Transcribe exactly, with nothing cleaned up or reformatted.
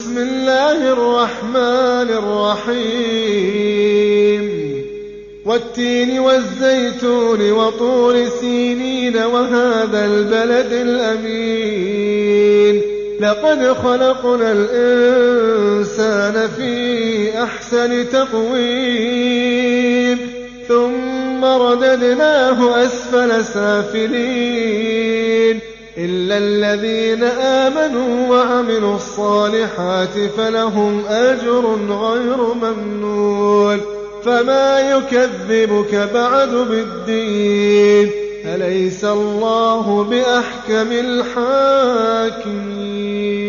بسم الله الرحمن الرحيم والتين والزيتون وطور سينين وهذا البلد الأمين لقد خلقنا الإنسان في أحسن تقويم ثم رددناه أسفل سافلين إلا الذين آمنوا وعملوا الصالحات فلهم أجر غير ممنون فما يكذبك بعد بالدين أليس الله بأحكم الحاكمين